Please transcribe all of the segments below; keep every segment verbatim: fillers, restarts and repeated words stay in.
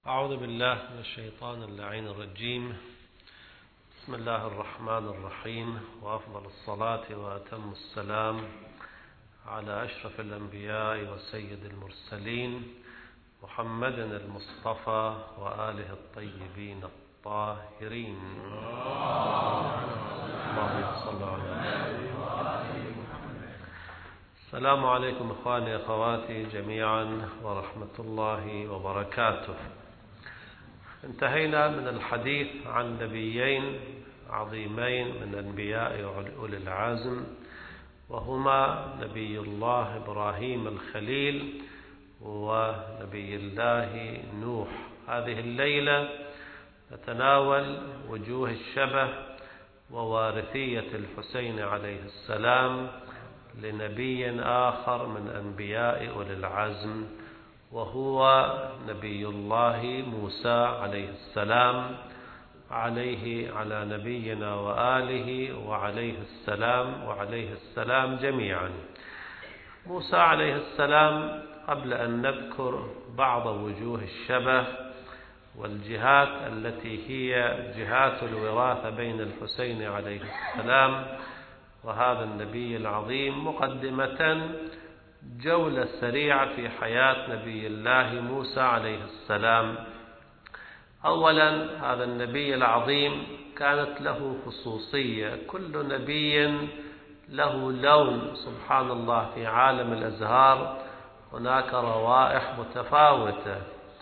أعوذ بالله من الشيطان اللعين الرجيم. بسم الله الرحمن الرحيم، وأفضل الصلاة وأتم السلام على أشرف الأنبياء وسيد المرسلين محمد المصطفى وآله الطيبين الطاهرين. اللهم صل على السلام عليكم إخواني أخواتي جميعا ورحمة الله وبركاته. انتهينا من الحديث عن نبيين عظيمين من أنبياء أولي العزم، وهما نبي الله إبراهيم الخليل ونبي الله نوح. هذه الليلة نتناول وجوه الشبه ووارثية الحسين عليه السلام لنبي آخر من أنبياء أولي العزم، وهو نبي الله موسى عليه السلام، عليه على نبينا وآله وعليه السلام وعليه السلام جميعا. موسى عليه السلام، قبل أن نذكر بعض وجوه الشبه والجهات التي هي جهات الوراثة بين الحسين عليه السلام وهذا النبي العظيم، مقدمة جولة سريعة في حياة نبي الله موسى عليه السلام. أولا، هذا النبي العظيم كانت له خصوصية. كل نبي له لون، سبحان الله، في عالم الأزهار هناك روائح متفاوتة.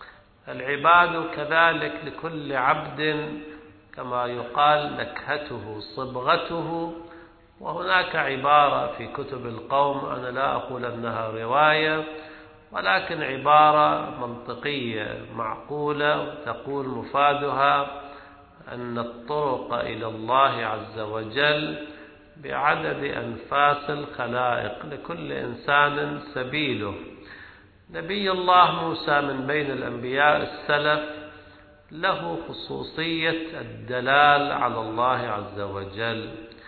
العباد كذلك لكل عبد كما يقال نكهته صبغته. وهناك عبارة في كتب القوم، أنا لا أقول أنها رواية، ولكن عبارة منطقية معقولة، تقول مفادها أن الطرق إلى الله عز وجل بعدد أنفاس الخلائق، لكل إنسان سبيله. نبي الله موسى من بين الأنبياء السلف له خصوصية الدلال على الله عز وجل.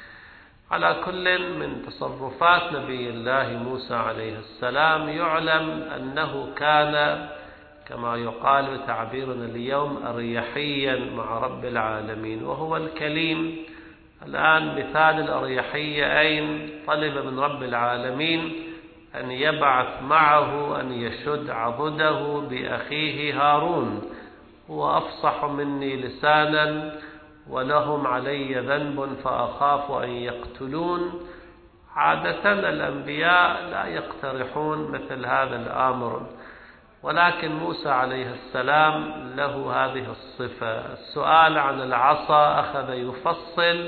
على كل من تصرفات نبي الله موسى عليه السلام يعلم أنه كان كما يقال بتعبيرنا اليوم أريحيا مع رب العالمين، وهو الكليم. الآن مثال الأريحية أين؟ طلب من رب العالمين أن يبعث معه، أن يشد عضده بأخيه هارون. هو أفصح مني لسانا ولهم علي ذنب فأخاف أن يقتلون. عادة الأنبياء لا يقترحون مثل هذا الأمر، ولكن موسى عليه السلام له هذه الصفة. السؤال عن العصا أخذ يفصل.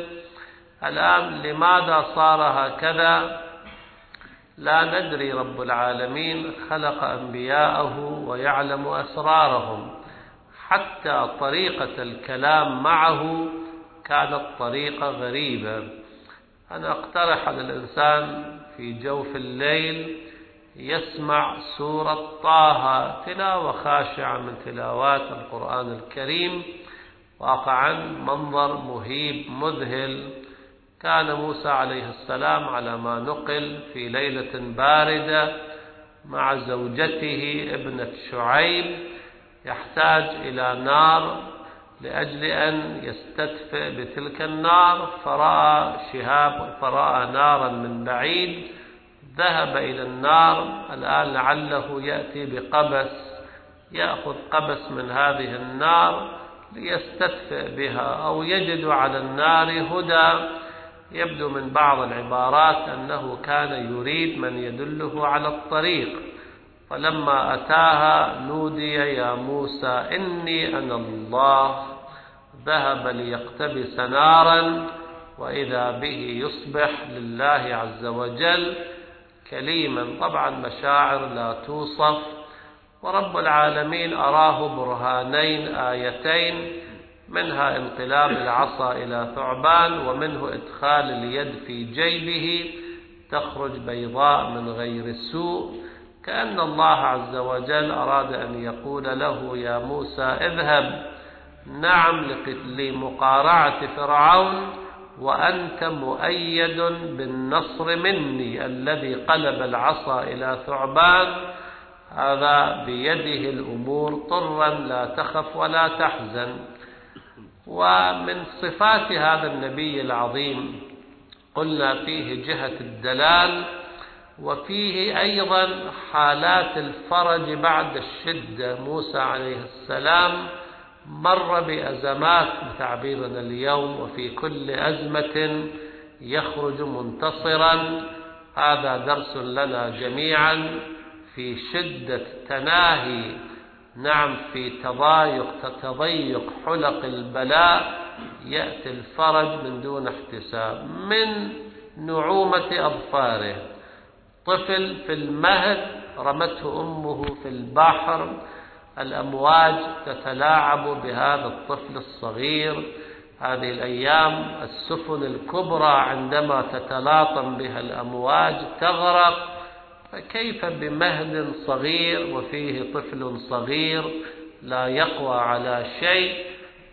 الآن لماذا صار هكذا لا ندري. رب العالمين خلق أنبياءه ويعلم أسرارهم، حتى طريقة الكلام معه كانت طريقة غريبة. أنا أقترح على الإنسان في جوف الليل يسمع سورة طه، تلاوة خاشعة من تلاوات القرآن الكريم، واقعا منظر مهيب مذهل. كان موسى عليه السلام على ما نقل في ليلة باردة مع زوجته ابنة شعيب، يحتاج إلى نار لأجل أن يستدفئ بتلك النار، فرأى شهاب فرأى نارا من بعيد، ذهب إلى النار. الآن لعله يأتي بقبس، يأخذ قبس من هذه النار ليستدفئ بها، أو يجد على النار هدى. يبدو من بعض العبارات أنه كان يريد من يدله على الطريق. فلما أتاها نودي يا موسى إني أنا الله، ذهب ليقتبس نارا، وإذا به يصبح لله عز وجل كليما. طبعا مشاعر لا توصف. ورب العالمين أراه برهانين آيتين، منها انقلاب العصا إلى ثعبان، ومنه إدخال اليد في جيبه تخرج بيضاء من غير سوء، كأن الله عز وجل أراد أن يقول له يا موسى اذهب، نعم، لمقارعة فرعون، وأنت مؤيد بالنصر مني. الذي قلب العصا إلى ثعبان هذا بيده الأمور طرا لا تخف ولا تحزن. ومن صفات هذا النبي العظيم قلنا فيه جهة الدلال، وفيه أيضا حالات الفرج بعد الشدة. موسى عليه السلام مر بأزمات بتعبيرنا اليوم، وفي كل أزمة يخرج منتصرا. هذا درس لنا جميعا في شدة تناهي، نعم، في تضايق تضيق حلق البلاء يأتي الفرج من دون احتساب. من نعومة أظفاره، طفل في المهد رمته أمه في البحر، الأمواج تتلاعب بهذا الطفل الصغير. هذه الأيام السفن الكبرى عندما تتلاطم بها الأمواج تغرق، فكيف بمهد صغير وفيه طفل صغير لا يقوى على شيء؟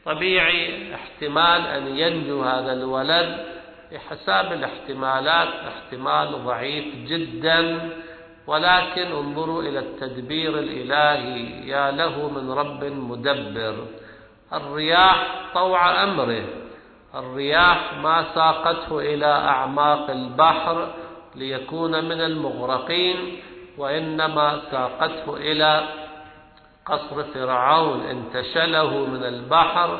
طبيعي احتمال أن ينجو هذا الولد، بحساب الاحتمالات احتمال ضعيف جدا، ولكن انظروا إلى التدبير الإلهي، يا له من رب مدبر. الرياح طوع أمره، الرياح ما ساقته إلى أعماق البحر ليكون من المغرقين، وإنما ساقته إلى قصر فرعون انتشله من البحر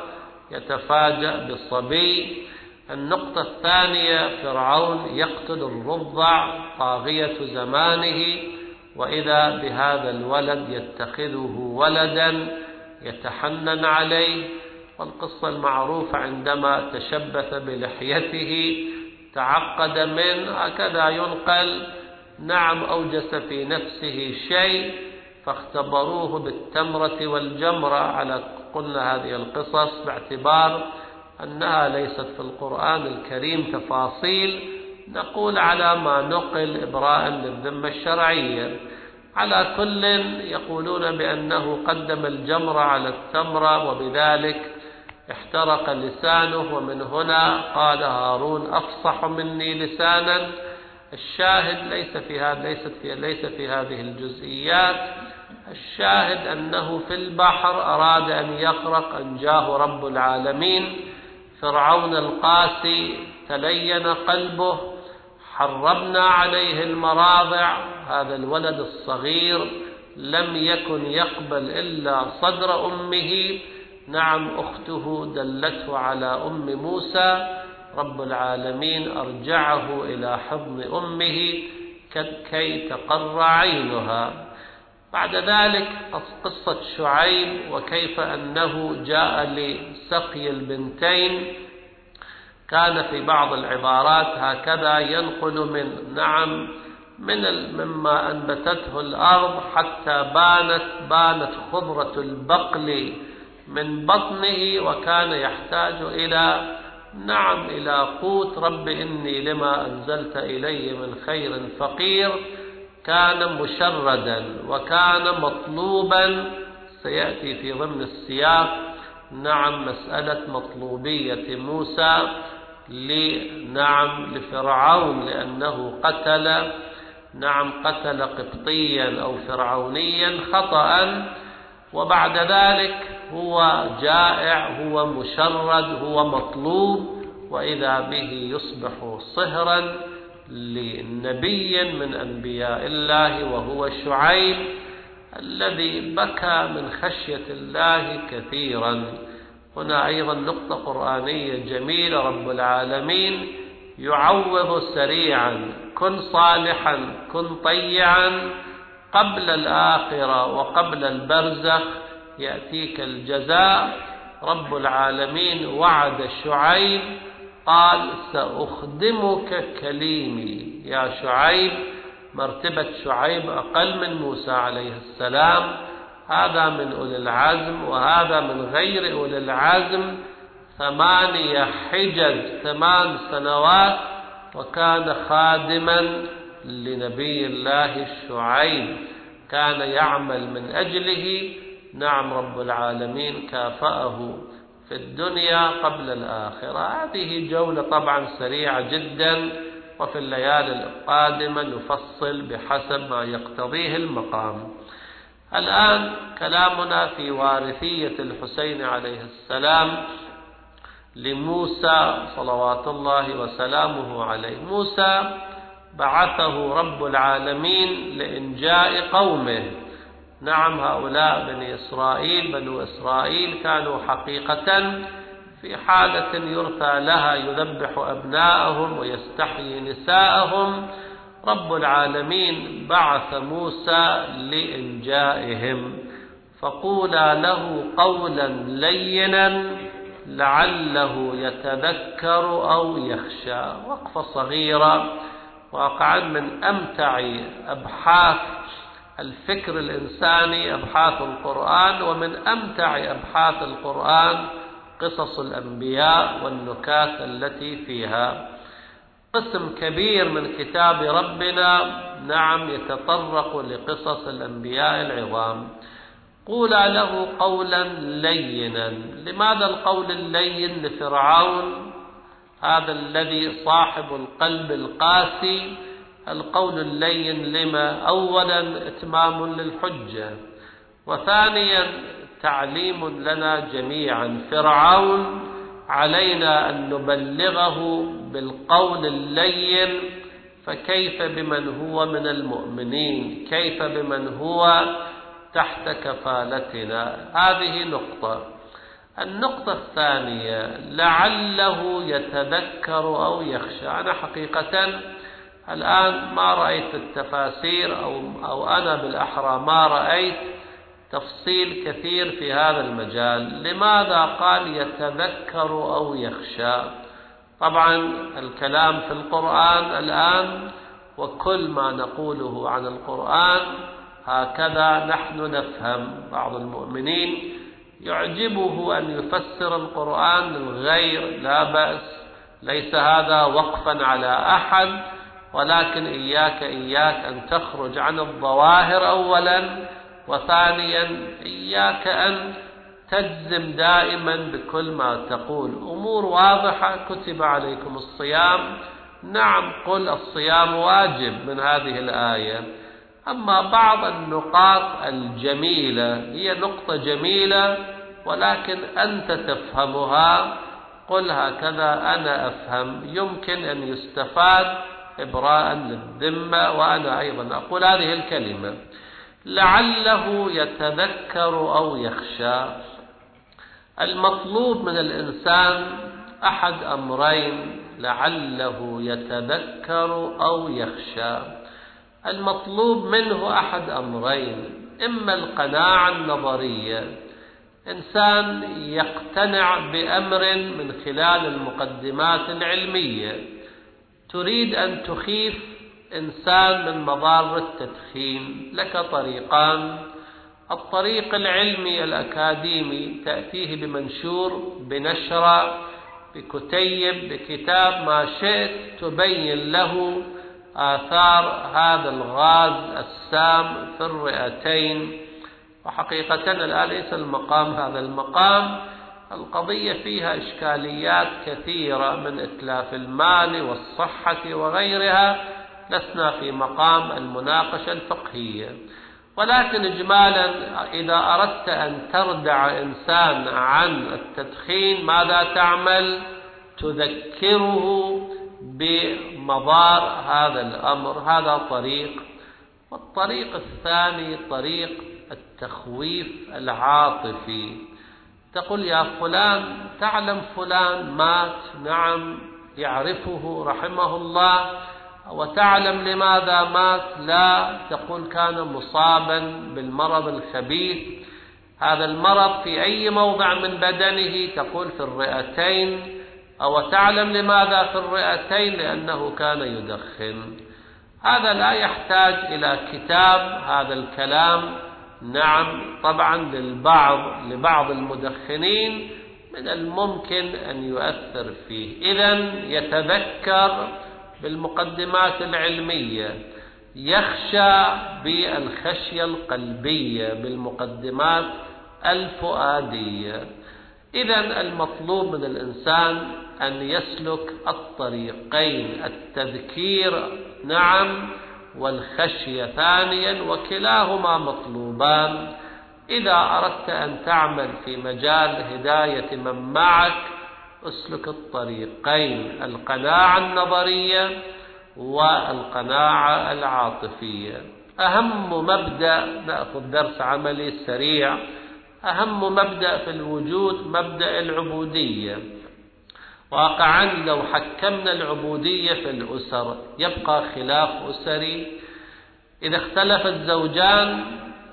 يتفاجأ بالصبي. النقطة الثانية، فرعون يقتل الرضع طاغية زمانه، وإذا بهذا الولد يتخذه ولدا يتحنن عليه. والقصة المعروفة عندما تشبث بلحيته تعقد منه، هكذا ينقل، نعم، أوجس في نفسه شيء فاختبروه بالتمرة والجمرة على قلنا هذه القصص باعتبار أنها ليست في القرآن الكريم تفاصيل، نقول على ما نقل إبراء للذمة الشرعية. على كل يقولون بأنه قدم الجمرة على التمرة وبذلك احترق لسانه، ومن هنا قال هارون أفصح مني لسانا. الشاهد ليس في هذا ليست في ليس في هذه الجزئيات. الشاهد أنه في البحر أراد أن يغرق، أنجاه رب العالمين. فرعون القاسي تلين قلبه، حرمنا عليه المراضع. هذا الولد الصغير لم يكن يقبل إلا صدر أمه، نعم، أخته دلته على أم موسى. رب العالمين أرجعه إلى حضن أمه كي تقر عينها. بعد ذلك قصة شعيب وكيف أنه جاء لسقي البنتين، كان في بعض العبارات هكذا ينقل من نعم من مما أنبتته الأرض حتى بانت بانت خضرة البقل من بطنه، وكان يحتاج إلى نعم إلى قوت. رب إني لما أنزلت إلي من خير فقير. كان مشردا وكان مطلوبا، سيأتي في ضمن السياق نعم مسألة مطلوبية موسى لنعم لفرعون، لأنه قتل نعم قتل قبطيا أو فرعونيا خطأ، وبعد ذلك هو جائع، هو مشرد، هو مطلوب، وإذا به يصبح صهرا لنبي من أنبياء الله وهو شعيب الذي بكى من خشية الله كثيرا. هنا أيضا نقطة قرآنية جميلة، رب العالمين يعوض سريعا: كن صالحا كن طيعا، قبل الآخرة وقبل البرزخ يأتيك الجزاء. رب العالمين وعد شعيب قال: سأخدمك كليمي. يا شعيب، مرتبة شعيب أقل من موسى عليه السلام، هذا من أولي العزم وهذا من غير أولي العزم. ثمانية حجج، ثمان سنوات، وكان خادما لنبي الله شعيب، كان يعمل من أجله. نعم، رب العالمين كافأه في الدنيا قبل الآخرة. هذه جولة طبعا سريعة جدا، وفي الليالي القادمة نفصل بحسب ما يقتضيه المقام. الآن كلامنا في وارثية الحسين عليه السلام لموسى صلوات الله وسلامه عليه. موسى بعثه رب العالمين لإنجاء قومه. نعم، هؤلاء بني إسرائيل بنو إسرائيل كانوا حقيقة في حالة يرثى لها، يذبح أبناءهم ويستحيي نساءهم. رب العالمين بعث موسى لإنجائهم، فقولا له قولا لينا لعله يتذكر أو يخشى. وقفة صغيرة، واقعا من أمتع أبحاث الفكر الإنساني أبحاث القرآن، ومن أمتع أبحاث القرآن قصص الأنبياء والنكات التي فيها. قسم كبير من كتاب ربنا نعم يتطرق لقصص الأنبياء العظام. قولا له قولا لينا. لماذا القول اللين لفرعون هذا الذي صاحب القلب القاسي؟ القول اللين لما؟ أولا إتمام للحجة، وثانيا تعليم لنا جميعا. فرعون علينا أن نبلغه بالقول اللين، فكيف بمن هو من المؤمنين؟ كيف بمن هو تحت كفالتنا؟ هذه نقطة. النقطة الثانية لعله يتذكر أو يخشى. أنا حقيقة الآن ما رأيت التفاسير أو, أو أنا بالأحرى ما رأيت تفصيل كثير في هذا المجال. لماذا قال يتذكر أو يخشى؟ طبعا الكلام في القرآن الآن وكل ما نقوله عن القرآن هكذا نحن نفهم. بعض المؤمنين يعجبه أن يفسر القرآن للغير، لا بأس، ليس هذا وقفا على أحد، ولكن إياك إياك أن تخرج عن الظواهر أولا، وثانيا إياك أن تجزم دائما بكل ما تقول. أمور واضحة. كتب عليكم الصيام، نعم قل الصيام واجب من هذه الآية. أما بعض النقاط الجميلة هي نقطة جميلة ولكن أنت تفهمها، قل هكذا أنا أفهم، يمكن أن يستفاد إبراء للذمة. وأنا أيضا أقول هذه الكلمة لعله يتذكر أو يخشى. المطلوب من الإنسان أحد أمرين: لعله يتذكر أو يخشى. المطلوب منه أحد أمرين: إما القناعة النظرية، إنسان يقتنع بأمر من خلال المقدمات العلمية. تريد أن تخيف إنسان من مضار التدخين، لك طريقان: الطريق العلمي الأكاديمي، تأتيه بمنشور، بنشرة، بكتيب، بكتاب، ما شئت، تبين له آثار هذا الغاز السام في الرئتين. وحقيقة الآن ليس المقام هذا المقام، القضية فيها إشكاليات كثيرة من إتلاف المال والصحة وغيرها، لسنا في مقام المناقشة الفقهية. ولكن إجمالا إذا أردت أن تردع إنسان عن التدخين ماذا تعمل؟ تذكره بمضار هذا الأمر. هذا طريق. والطريق الثاني طريق التخويف العاطفي. تقول يا فلان، تعلم فلان مات، نعم يعرفه رحمه الله، وتعلم لماذا مات؟ لا. تقول كان مصابا بالمرض الخبيث. هذا المرض في أي موضع من بدنه؟ تقول في الرئتين. أو تعلم لماذا في الرئتين؟ لأنه كان يدخن. هذا لا يحتاج إلى كتاب. هذا الكلام نعم طبعا للبعض لبعض المدخنين من الممكن أن يؤثر فيه. إذن يتذكر بالمقدمات العلمية، يخشى بالخشية القلبية، بالمقدمات الفؤادية. إذن المطلوب من الإنسان أن يسلك الطريقين: التذكير نعم والخشية ثانيا، وكلاهما مطلوبان. القربان. إذا أردت أن تعمل في مجال هداية من معك اسلك الطريقين: القناعة النظرية والقناعة العاطفية. أهم مبدأ، نأخذ درس عملي سريع، أهم مبدأ في الوجود مبدأ العبودية. واقعا لو حكمنا العبودية في الأسر يبقى خلاف أسري. إذا اختلف الزوجان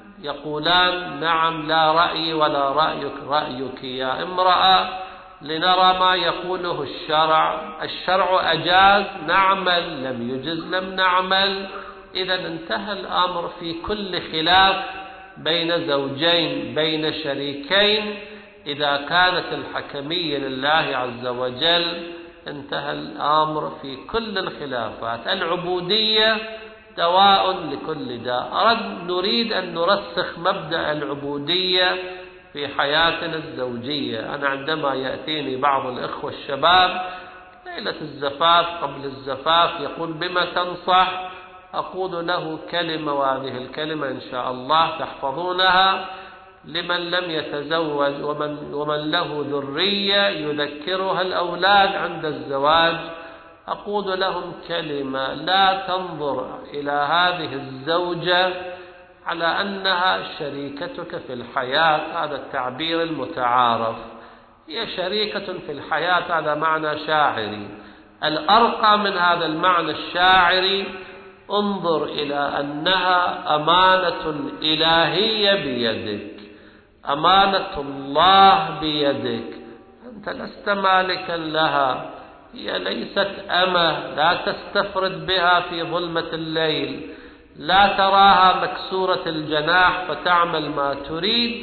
يقولان: نعم، لا رأيي ولا رأيك، رأيك يا امرأة، لنرى ما يقوله الشرع. الشرع أجاز نعمل، لم يجز لم نعمل. إذا انتهى الأمر في كل خلاف بين زوجين بين شريكين. إذا كانت الحكمية لله عز وجل انتهى الأمر في كل الخلافات. العبودية دواء لكل داء. أرد نريد أن نرسخ مبدأ العبودية في حياتنا الزوجية. أنا عندما يأتيني بعض الإخوة الشباب ليلة الزفاف قبل الزفاف يقول: بما تنصح؟ أقول له كلمة، وهذه الكلمة إن شاء الله تحفظونها لمن لم يتزوج ومن, ومن له ذرية يذكرها الأولاد عند الزواج. أقول لهم كلمة: لا تنظر إلى هذه الزوجة على أنها شريكتك في الحياة، هذا التعبير المتعارف، هي شريكة في الحياة، هذا معنى شاعري. الأرقى من هذا المعنى الشاعري: انظر إلى أنها أمانة إلهية بيدك، أمانة الله بيدك، أنت لست مالكا لها، هي ليست أمة لا تستفرد بها في ظلمة الليل، لا تراها مكسورة الجناح فتعمل ما تريد.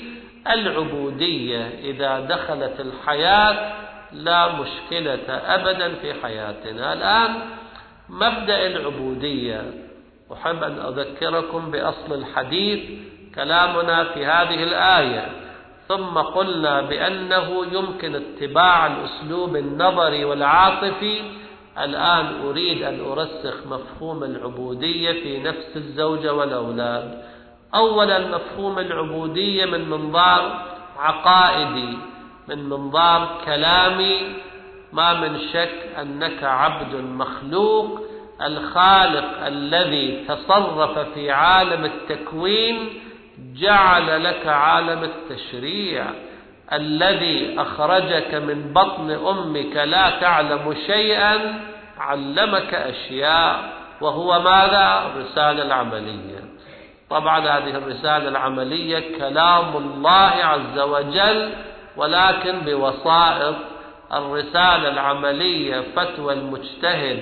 العبودية إذا دخلت الحياة لا مشكلة أبدا في حياتنا. الآن مبدأ العبودية، أحب أن أذكركم بأصل الحديث، كلامنا في هذه الآية. ثم قلنا بأنه يمكن اتباع الأسلوب النظري والعاطفي. الآن أريد أن أرسخ مفهوم العبودية في نفس الزوجة والأولاد. أولا، مفهوم العبودية من منظار عقائدي، من منظار كلامي. ما من شك أنك عبد مخلوق. الخالق الذي تصرف في عالم التكوين جعل لك عالم التشريع، الذي أخرجك من بطن أمك لا تعلم شيئا علمك أشياء، وهو ماذا؟ الرسالة العملية. طبعا هذه الرسالة العملية كلام الله عز وجل ولكن بوسائط. الرسالة العملية فتوى المجتهد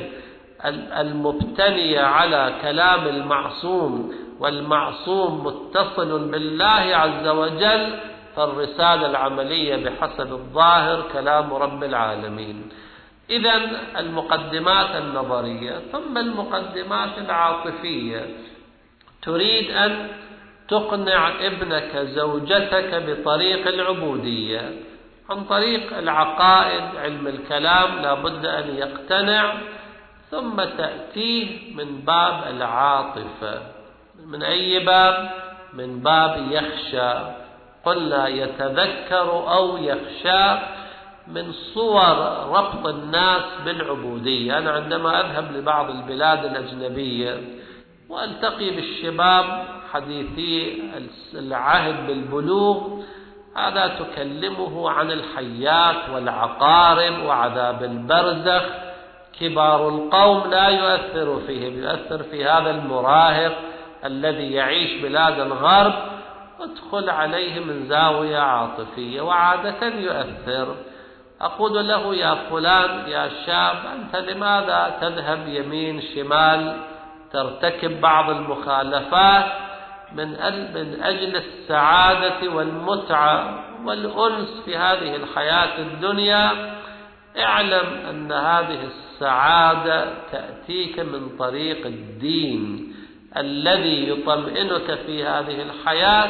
المبتنية على كلام المعصوم، والمعصوم متصل بالله عز وجل، فالرسالة العملية بحسب الظاهر كلام رب العالمين. إذن المقدمات النظرية، ثم المقدمات العاطفية. تريد أن تقنع ابنك زوجتك بطريق العبودية عن طريق العقائد، علم الكلام لا بد أن يقتنع، ثم تأتيه من باب العاطفة. من أي باب؟ من باب يخشى. قلنا يتذكر أو يخشى، من صور ربط الناس بالعبودية. أنا عندما أذهب لبعض البلاد الأجنبية وألتقي بالشباب حديثي العهد بالبلوغ، هذا تكلمه عن الحيات والعقارب وعذاب البرزخ. كبار القوم لا يؤثر فيهم، يؤثر في هذا المراهق الذي يعيش بلاد الغرب. ادخل عليه من زاوية عاطفية وعادة يؤثر. أقول له: يا فلان، يا شاب، أنت لماذا تذهب يمين شمال، ترتكب بعض المخالفات من أجل السعادة والمتعة والأنس في هذه الحياة الدنيا؟ اعلم أن هذه السعادة تأتيك من طريق الدين الذي يطمئنك في هذه الحياة،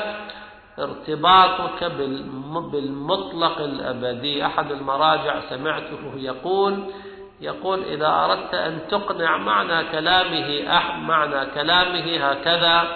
ارتباطك بالمطلق الأبدي. أحد المراجع سمعته يقول يقول إذا أردت أن تقنع، معنى كلامه أح معنى كلامه هكذا: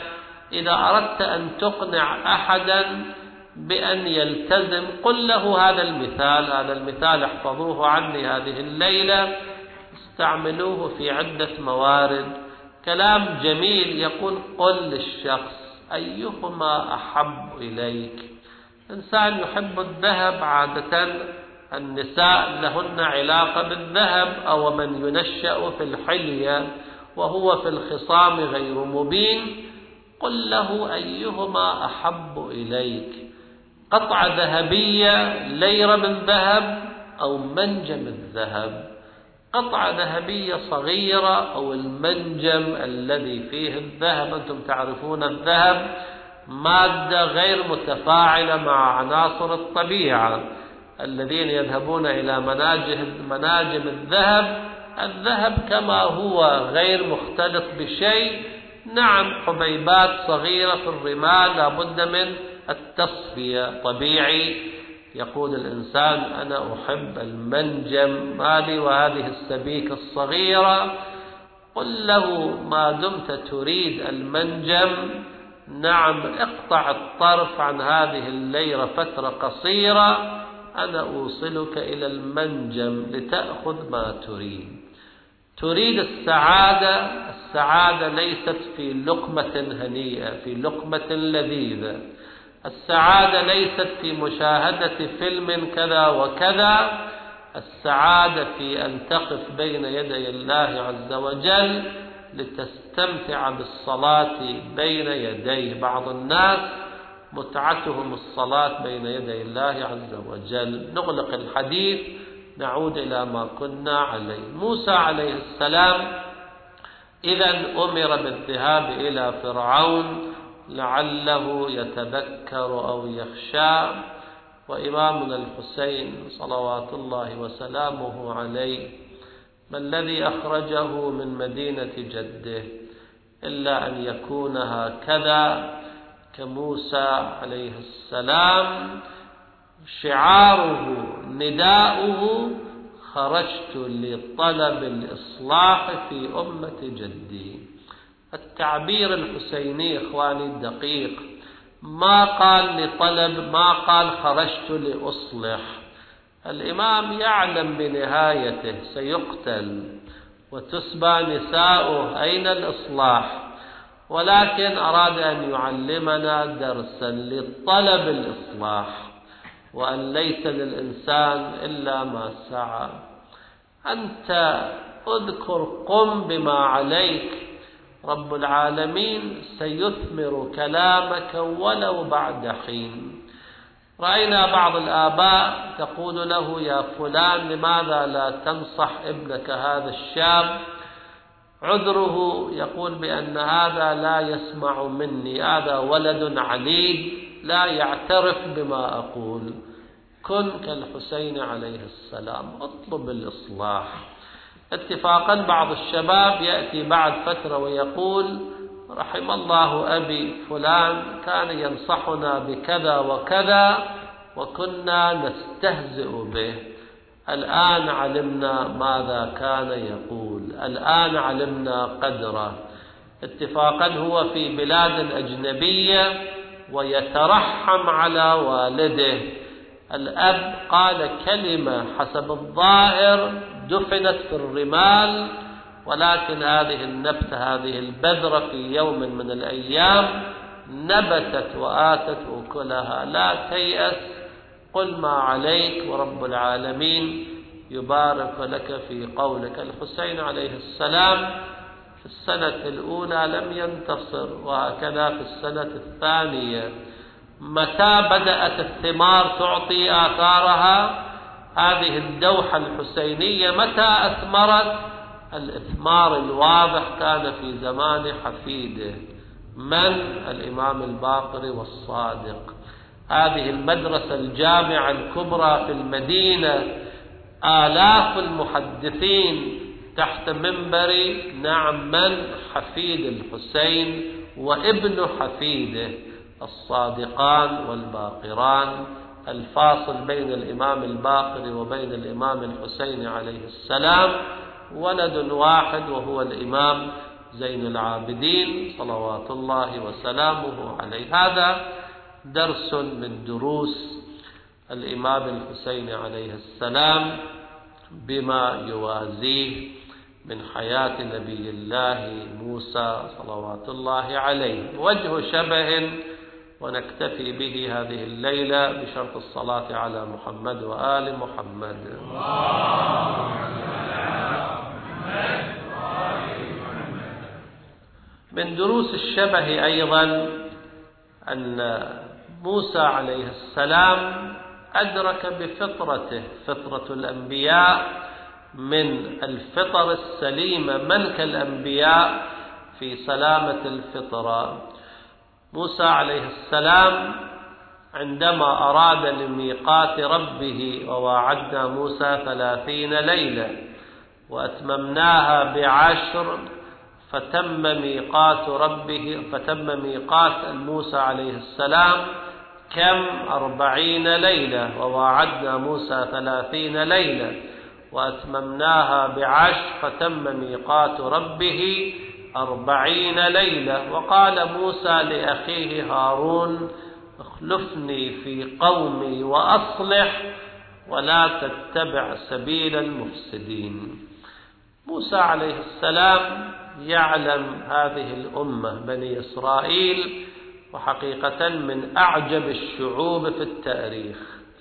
إذا أردت أن تقنع أحدا بأن يلتزم قل له هذا المثال، هذا المثال احفظوه عني هذه الليلة، استعملوه في عدة موارد. كلام جميل يقول قل للشخص أيهما أحب إليك. إنسان يحب الذهب، عادة النساء لهن علاقة بالذهب، أو من ينشأ في الحلية وهو في الخصام غير مبين، قل له أيهما أحب إليك، قطعة ذهبية ليرة من ذهب أو منجم الذهب، قطعة ذهبية صغيرة أو المنجم الذي فيه الذهب. أنتم تعرفون الذهب مادة غير متفاعلة مع عناصر الطبيعة. الذين يذهبون إلى مناجم الذهب، الذهب كما هو غير مختلط بشيء، نعم حبيبات صغيرة في الرمال لابد من التصفية، طبيعي. يقول الإنسان أنا أحب المنجم مالي وهذه السبيكة الصغيرة، قل له ما دمت تريد المنجم، نعم اقطع الطرف عن هذه الليرة فترة قصيرة، أنا أوصلك إلى المنجم لتأخذ ما تريد. تريد السعادة، السعادة ليست في لقمة هنيئة، في لقمة لذيذة. السعادة ليست في مشاهدة فيلم كذا وكذا، السعادة في أن تقف بين يدي الله عز وجل لتستمتع بالصلاة بين يديه. بعض الناس متعتهم الصلاة بين يدي الله عز وجل. نغلق الحديث، نعود إلى ما كنا عليه. موسى عليه السلام إذن أمر بالذهاب إلى فرعون لعله يتذكر أو يخشى، وإمامنا الحسين صلوات الله وسلامه عليه ما الذي أخرجه من مدينة جده إلا أن يكون هكذا كموسى عليه السلام، شعاره نداؤه خرجت لطلب الإصلاح في أمة جدي. التعبير الحسيني إخواني الدقيق، ما قال لطلب، ما قال خرجت لأصلح. الإمام يعلم بنهايته سيقتل وتسبى نساؤه، أين الإصلاح؟ ولكن أراد أن يعلمنا درسا لطلب الإصلاح، وأن ليس للإنسان إلا ما سعى. أنت اذكر قم بما عليك، رب العالمين سيثمر كلامك ولو بعد حين. رأينا بعض الآباء تقول له يا فلان لماذا لا تنصح ابنك هذا الشاب؟ عذره يقول بأن هذا لا يسمع مني، هذا ولد عنيد لا يعترف بما أقول. كن كالحسين عليه السلام، اطلب الإصلاح. اتفاقا بعض الشباب يأتي بعد فترة ويقول رحم الله أبي فلان كان ينصحنا بكذا وكذا وكنا نستهزئ به، الآن علمنا ماذا كان يقول، الآن علمنا قدره. اتفاقا هو في بلاد أجنبية ويترحم على والده. الأب قال كلمة حسب الظاهر دفنت في الرمال، ولكن هذه النبتة، هذه البذرة في يوم من الأيام نبتت وآتت أكلها. لا تيأس، قل ما عليك ورب العالمين يبارك لك في قولك. الحسين عليه السلام في السنة الأولى لم ينتصر، وهكذا في السنة الثانية. متى بدأت الثمار تعطي آثارها؟ هذه الدوحة الحسينية متى أثمرت؟ الإثمار الواضح كان في زمان حفيده من؟ الإمام الباقر والصادق. هذه المدرسة الجامعة الكبرى في المدينة، آلاف المحدثين تحت منبر نعم من؟ حفيد الحسين وابن حفيده، الصادقان والباقران. الفاصل بين الإمام الباقر وبين الإمام الحسين عليه السلام ولد واحد وهو الإمام زين العابدين صلوات الله وسلامه عليه. هذا درس من دروس الإمام الحسين عليه السلام بما يوازيه من حياة نبي الله موسى صلوات الله عليه. وجه شبه ونكتفي به هذه الليلة بشرط الصلاة على محمد وآل محمد. من دروس الشبه أيضا أن موسى عليه السلام أدرك بفطرته، فطرة الأنبياء من الفطر السليمة، من كالأنبياء في سلامة الفطرة. موسى عليه السلام عندما أراد لميقات ربه وواعدنا موسى ثلاثين ليلة وأتممناها بعشر فتم ميقات ربه فتم ميقات موسى عليه السلام كم؟ أربعين ليلة. وواعدنا موسى ثلاثين ليلة وأتممناها بعشر فتم ميقات ربه أربعين ليلة. وقال موسى لأخيه هارون اخلفني في قومي وأصلح ولا تتبع سبيل المفسدين. موسى عليه السلام يعلم هذه الأمة بني إسرائيل، وحقيقة من أعجب الشعوب في التاريخ،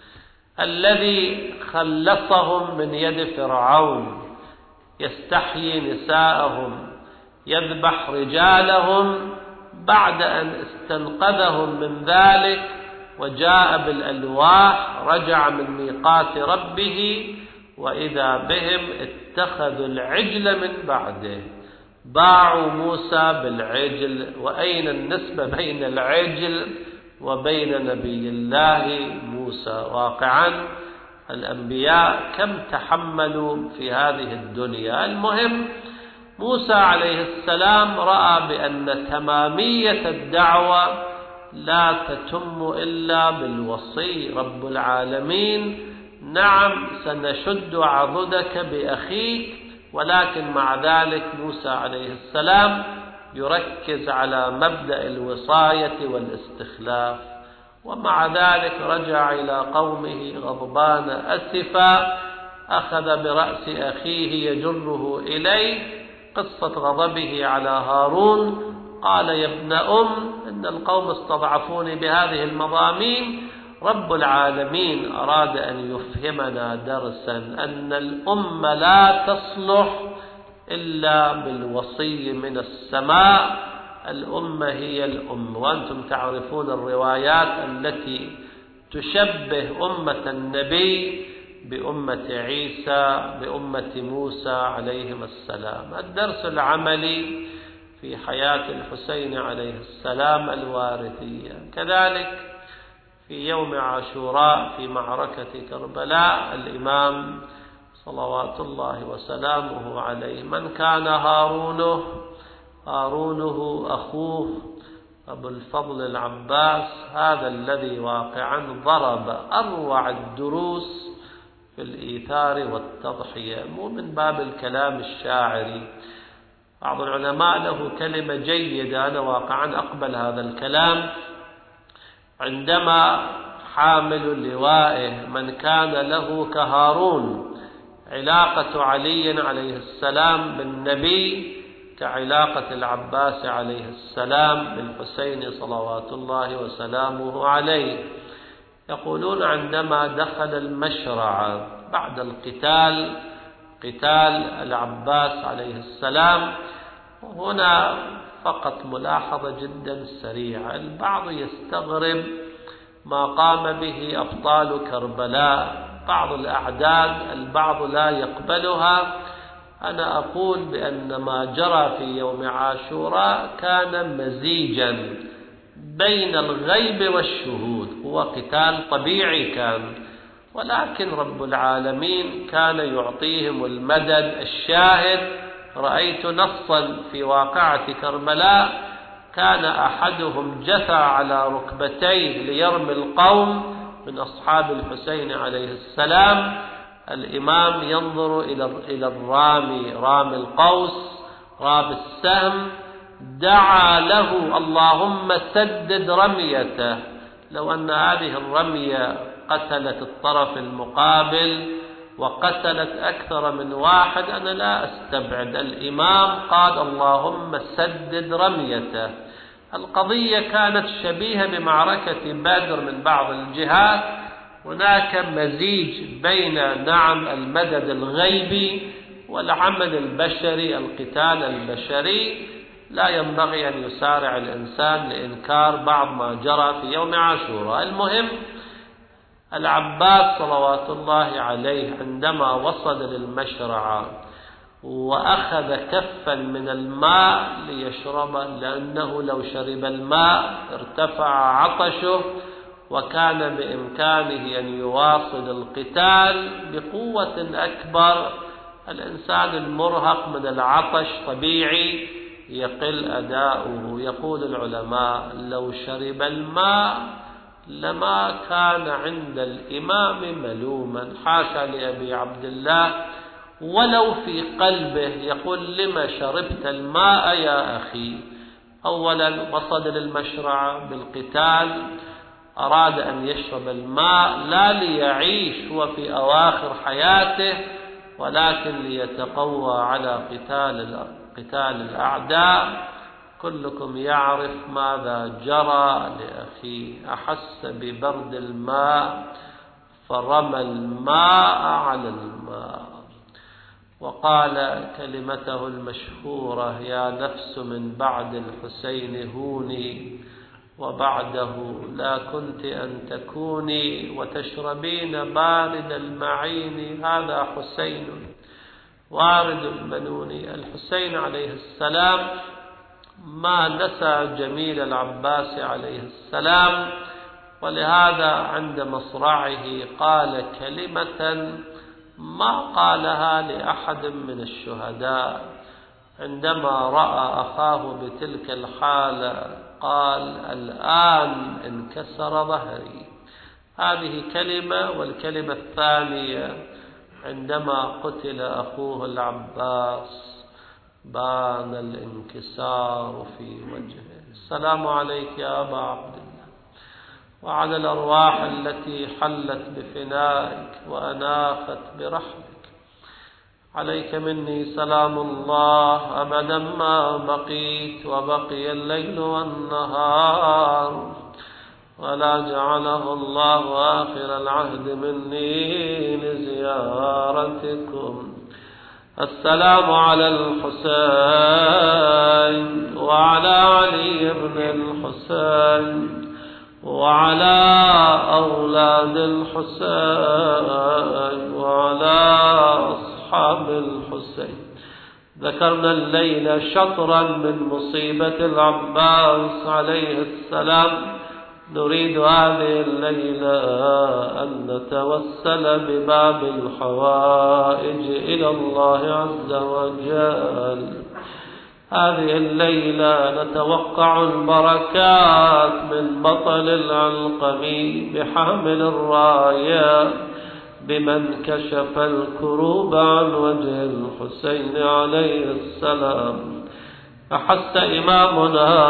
الذي خلصهم من يد فرعون، يستحيي نساءهم، يذبح رجالهم، بعد أن استنقذهم من ذلك وجاء بالألواح رجع من ميقات ربه وإذا بهم اتخذوا العجل من بعده، باعوا موسى بالعجل. وأين النسبة بين العجل وبين نبي الله موسى؟ واقعا الأنبياء كم تحملوا في هذه الدنيا. المهم موسى عليه السلام رأى بأن تمامية الدعوة لا تتم إلا بالوصي. رب العالمين نعم سنشد عضدك بأخيك، ولكن مع ذلك موسى عليه السلام يركز على مبدأ الوصاية والاستخلاف، ومع ذلك رجع إلى قومه غضبان أسفا، أخذ برأس أخيه يجره إليه. قصة غضبه على هارون قال يا ابن أم إن القوم استضعفوني بهذه المضامين. رب العالمين أراد أن يفهمنا درسا أن الأمة لا تصلح إلا بالوصي من السماء. الأمة هي الأمة، وأنتم تعرفون الروايات التي تشبه أمة النبي بأمة عيسى بأمة موسى عليهم السلام. الدرس العملي في حياة الحسين عليه السلام الوارثية. كذلك في يوم عاشوراء في معركة كربلاء الإمام صلوات الله وسلامه عليه من كان هارونه هارونه أخوه أبو الفضل العباس، هذا الذي واقعا ضرب أروع الدروس في الإيثار والتضحية، مو من باب الكلام الشاعري. بعض العلماء له كلمة جيدة، أنا واقعا أقبل هذا الكلام، عندما حامل لوائه من كان له كهارون علاقة علي عليه السلام بالنبي كعلاقة العباس عليه السلام بالحسين صلوات الله وسلامه عليه. يقولون عندما دخل المشرع بعد القتال قتال العباس عليه السلام، هنا فقط ملاحظة جدا سريعة، البعض يستغرب ما قام به أبطال كربلاء، بعض الأعداد البعض لا يقبلها. أنا أقول بأن ما جرى في يوم عاشوراء كان مزيجا بين الغيب والشهود، هو قتال طبيعي كان، ولكن رب العالمين كان يعطيهم المدد الشاهد. رأيت نصا في واقعة كربلاء كان أحدهم جثى على ركبتيه ليرمي القوم من أصحاب الحسين عليه السلام، الإمام ينظر إلى إلى الرامي رامي القوس راب السهم دعا له اللهم سدد رميته. لو أن هذه الرمية قتلت الطرف المقابل وقتلت أكثر من واحد أنا لا أستبعد. الإمام قال اللهم سدد رميته. القضية كانت شبيهة بمعركة بدر من بعض الجهات. هناك مزيج بين نعم المدد الغيبي والعمل البشري، القتال البشري. لا ينبغي أن يسارع الإنسان لإنكار بعض ما جرى في يوم عاشوراء. المهم العباس صلوات الله عليه عندما وصل للمشرعة وأخذ كفا من الماء ليشربه، لأنه لو شرب الماء ارتفع عطشه وكان بإمكانه أن يواصل القتال بقوة أكبر. الإنسان المرهق من العطش طبيعي يقل أداؤه. يقول العلماء لو شرب الماء لما كان عند الإمام ملوما، حاشا لأبي عبد الله، ولو في قلبه يقول لما شربت الماء يا أخي. أولا وصل للمشرعة بالقتال، أراد أن يشرب الماء لا ليعيش هو في أواخر حياته ولكن ليتقوى على قتال قتال الأعداء. كلكم يعرف ماذا جرى لأخيه، أحس ببرد الماء فرمى الماء على الماء وقال كلمته المشهورة يا نفس من بعد الحسين هوني وبعده لا كنت أن تكوني وتشربين بارد المعين. هذا حسين وارد المنون. الحسين عليه السلام ما نسى جميل العباس عليه السلام، ولهذا عند مصرعه قال كلمة ما قالها لأحد من الشهداء. عندما رأى أخاه بتلك الحالة قال الآن انكسر ظهري. هذه كلمة. والكلمة الثانية عندما قتل أخوه العباس بان الانكسار في وجهه. السلام عليك يا أبا عبد الله وعلى الأرواح التي حلت بفنائك وأناخت برحمك. عليك مني سلام الله أبدا ما بقيت وبقي الليل والنهار، ولا جعله الله آخر العهد مني لزيارتكم. السلام على الحسين وعلى علي بن الحسين وعلى أولاد الحسين وعلى أصحاب الحسين. ذكرنا الليلة شطرا من مصيبة العباس عليه السلام. نريد هذه الليلة أن نتوسل بباب الحوائج إلى الله عز وجل. هذه الليلة نتوقع البركات من بطل العلقمي بحامل الراية بمن كشف الكروب عن وجه الحسين عليه السلام. أحس إمامنا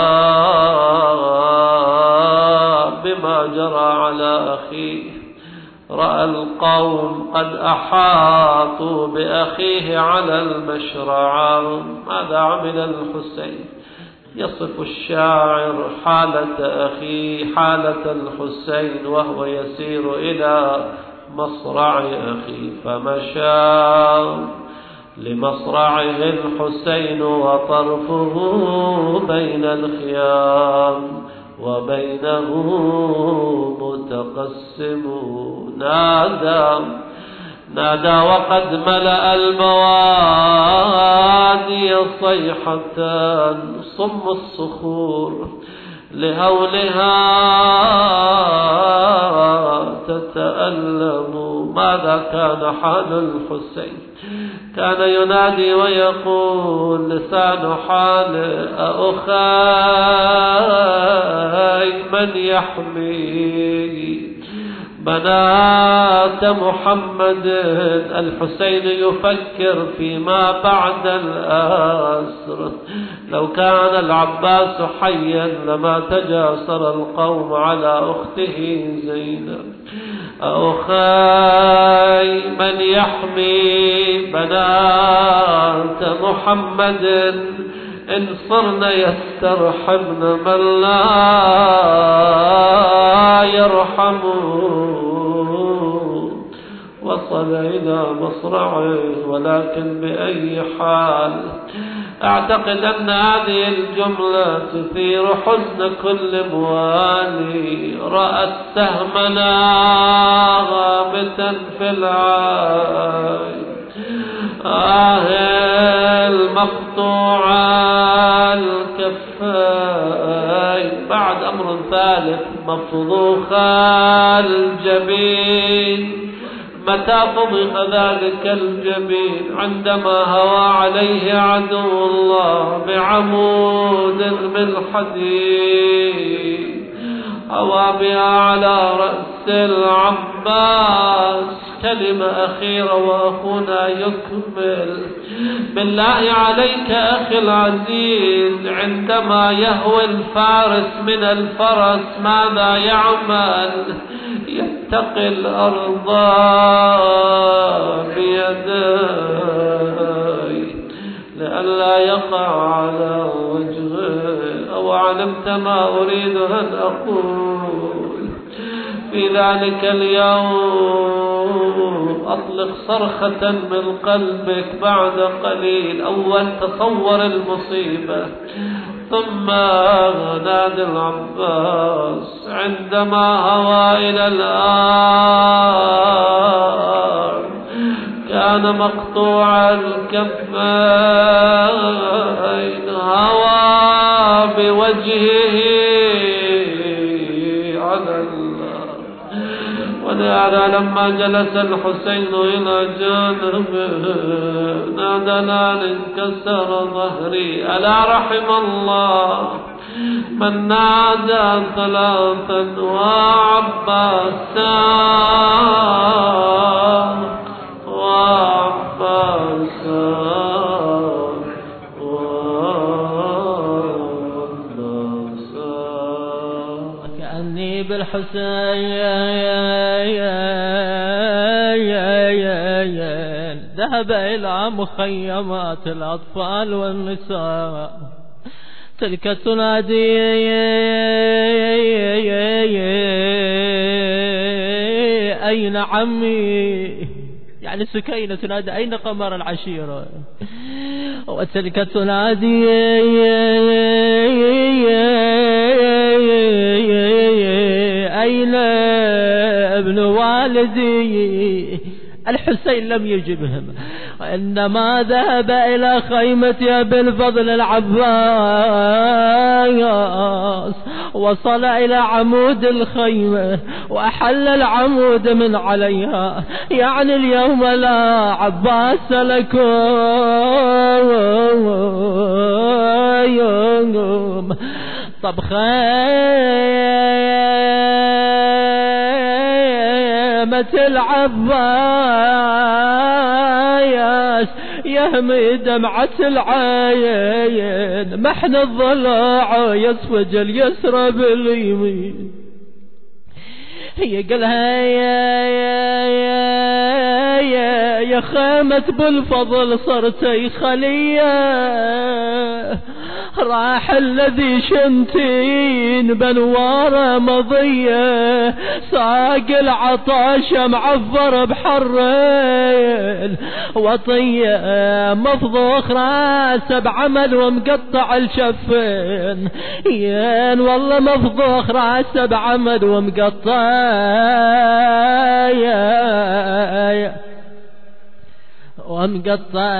بما جرى على أخيه، رأى القوم قد أحاطوا بأخيه على المشرعة. ماذا عمل الحسين؟ يصف الشاعر حالة أخيه حالة الحسين وهو يسير إلى مصرع أخيه، فمشى لمصرعه الحسين وطرفه بين الخيام وبينه متقسم. نادى نادى وقد ملأ البوادي صيحة صم الصخور لهولها تتألم. ماذا كان حال الحسين؟ كان ينادي ويقول لسان حال أخاي من يحمي بنات محمد. الحسين يفكر فيما بعد الأسر. لو كان العباس حيا لما تجاسر القوم على أخته زينب. أخي من يحمي بنات محمد إن صرن يسترحمن من لا يرحم. وصل إلى مصرعه ولكن بأي حال. أعتقد أن هذه الجملة تثير حزن كل موالي رأت سهمنا غامتا في العين. آه المقطوع الكفين. بعد أمر ثالث مفضوخ الجبين. متى فضح ذلك الجبين؟ عندما هوى عليه عدو الله بعمود من حديد، هوى بها على رأس العباس. كلمة أخيرة وأخونا يكمل. بالله عليك أخي العزيز، عندما يهوي الفارس من الفرس ماذا يعمل؟ يتقي الأرض بيديه لئلا يقع على وجهه. أو علمت ما أريد أن أقول؟ في ذلك اليوم أطلق صرخة من قلبك بعد قليل. أول تصور المصيبة، ثم نادى العباس عندما هوى إلى الأرض كان مقطوع الكفين، هوى بوجهه على الله. ولهذا لما جلس الحسين إلى جانبه نادى لا انكسر ظهري. ألا رحم الله من نادى ثلاثا وعباسا وعباسا وعباسا. كأني بالحسين ذهب إلى مخيمات الأطفال والنساء. تلك تنادي أين عمي؟ يعني سكينة تنادي أين قمر العشيرة؟ وتلك تنادي أين ابن والدي؟ الحسين لم يجبهم، وإنما ذهب إلى خيمة أبي الفضل العباس. وصل إلى عمود الخيمة وأحل العمود من عليها. يعني اليوم لا عباس لكم. طب خيمة العباس يهمي دمعة العين، محن الضلع يصفج اليسرى باليمين. هي قالها يا يا يا يا يا خيمة بالفضل صرتي خلية. راح الذي شمتين بنواره مضية، ساق العطاش معفر بحرين وطية، مفضوخ راسه بعمل ومقطع الشفين. ين والله مفضوخ راسه بعمل ومقطع ومقطع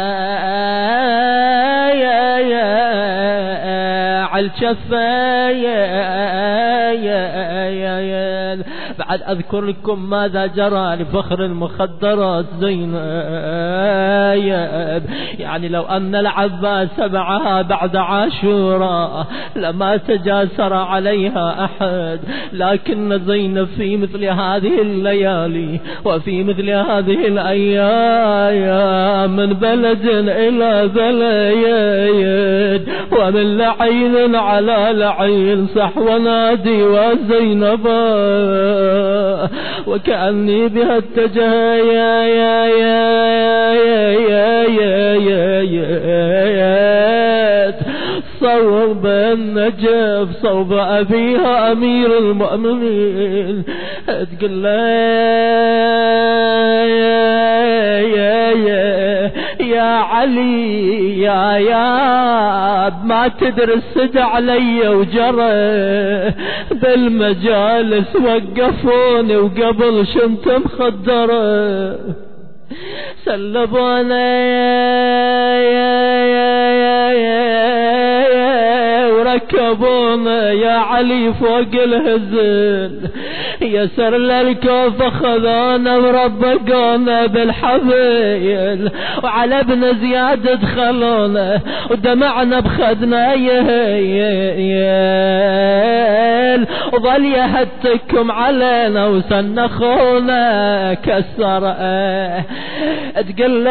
على الشفايا. بعد أذكر لكم ماذا جرى لفخر المخدرات زينب. يعني لو أن العباس معها بعد عاشوراء لما تجاسر عليها أحد، لكن زينب في مثل هذه الليالي وفي مثل هذه الأيام من بلد إلى بلد ومن لعين على لعين صح ونادي وزينب وكأني بها اتجه يا يا يا يا يا يا يا صوب النجف صوب أبيها أمير المؤمنين، تقول له يا يا يا يا علي يا يا ما تدري السد علي وجرى بالمجالس وقفوني وقبل شنت مخدرة سلبونا يا يا يا يا وركبونا يا علي فوق الهزل يسر للكوف خذونا وربقونا بالحبيل وعلى ابن زياد دخلونا ودمعنا بخدنا يهيل وظل يهتكم علينا وسنخونا كسر تقول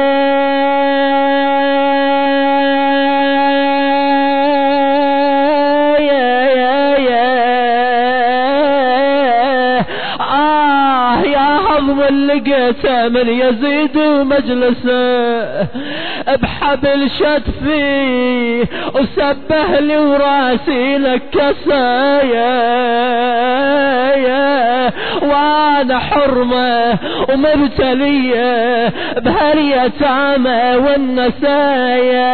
اللي لقيته من يزيد ومجلسه بحبل شتفي وسبه لي وراسي لكسايا وانا حرمه ومبتليه بهاليتامى والنسايا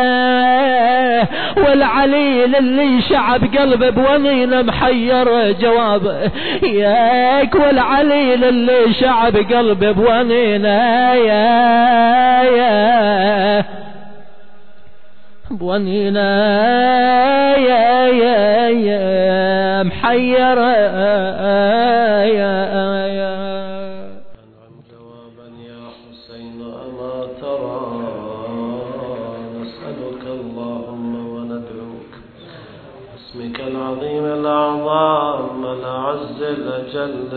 والعليل اللي شعب قلبه بونين محير جوابه ياك والعليل اللي شعب قلبه بونينا يا يا بونينا يا يا يا محير يا يا جوابا يا حسين أما ترى نسألك اللهم وندعوك باسمك العظيم الأعظم الأعز الأجل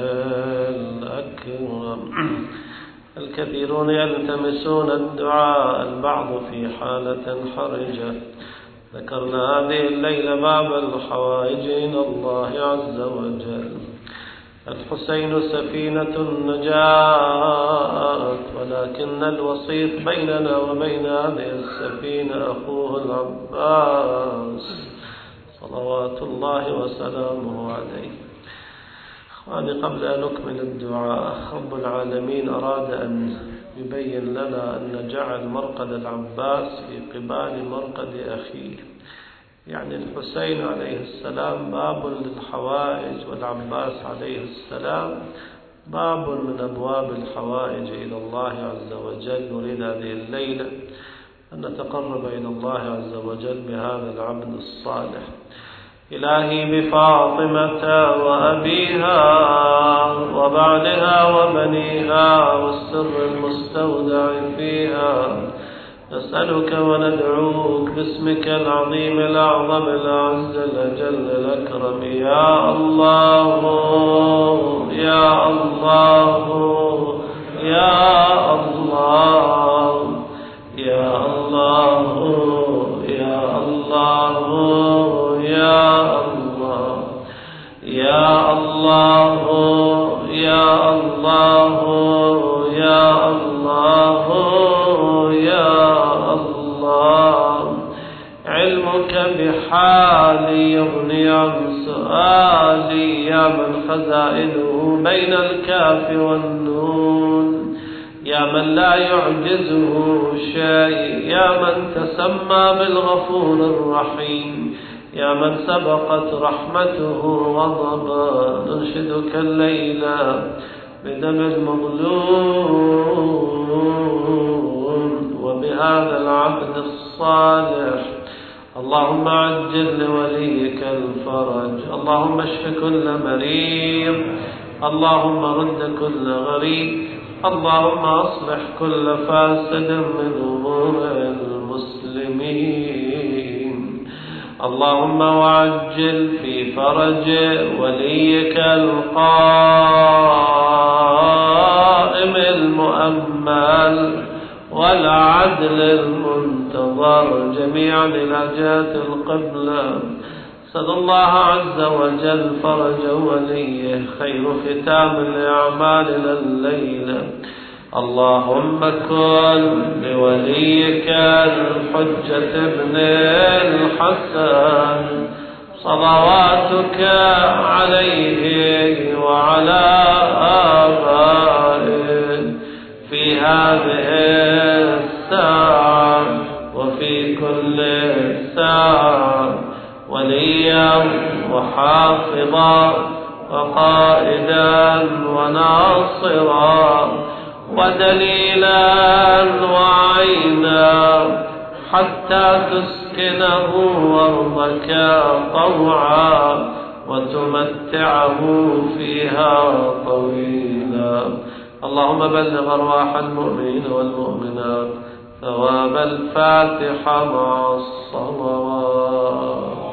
الأكرم. الكثيرون يلتمسون الدعاء البعض في حالة حرجة. ذكرنا هذه الليلة باب الحوائج إلى الله عز وجل. الحسين سفينة النجاة ولكن الوسيط بيننا وبين هذه السفينة أخوه العباس صلوات الله وسلامه عليه. أخواني قبل أن نكمل الدعاء رب العالمين أراد أن يبين لنا أن جعل مرقد العباس في قبال مرقد أخيه، يعني الحسين عليه السلام باب للحوائج والعباس عليه السلام باب من أبواب الحوائج إلى الله عز وجل. نريد هذه الليلة أن نتقرب إلى الله عز وجل بهذا العبد الصالح. إلهي بفاطمة وأبيها وبعلها وبنيها والسر المستودع فيها نسألك وندعوك باسمك العظيم الأعظم الأعز الأجل الأكرم يا الله يا الله يا الله يا الله يا الله يا الله يا الله يا الله يا الله يا الله. علمك بحالي يغني عن سؤالي يا من خزائنه بين الكاف والنون يا من لا يعجزه شيء يا من تسمى بالغفور الرحيم يا من سبقت رحمته وضبا. ننشدك الليلة بدم المظلوم وبهذا العبد الصالح. اللهم عجل لوليك الفرج، اللهم اشف كل مريض، اللهم رد كل غريب، اللهم أصلح كل فاسد من أمور المسلمين. اللهم وعجل في فرج وليك القائم المؤمل والعدل المنتظر جميعا إلى جهة القبلة. صلى الله عز وجل فرج وليه خير ختام لأعمالنا الليلة. اللهم كن لوليك الحجة ابن الحسن صلواتك عليه وعلى آبائه في هذه الساعة وفي كل ساعة وليا وحافظا وقائدا وناصرا ودليلا وعينا حتى تسكنه أرضك طوعا وتمتعه فيها طويلا. اللهم بلغ أرواح المؤمنين والمؤمنات ثواب الفاتحة مع الصلوات.